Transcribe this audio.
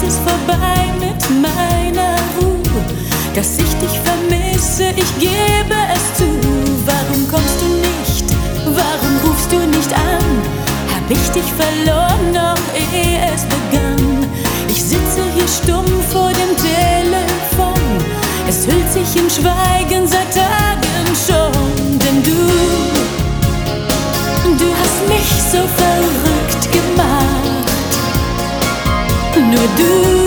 es vorbei mit meiner Ruhe. Dass ich dich vermisse, ich gebe es zu. Warum kommst du nicht? Warum rufst du nicht an? Hab ich dich verloren, noch ehe es begann? Ich sitze hier stumm vor dem Telefon. Es hüllt sich in Schweigen seit Tagen schon. Denn du hast mich so verrückt gemacht. Nur du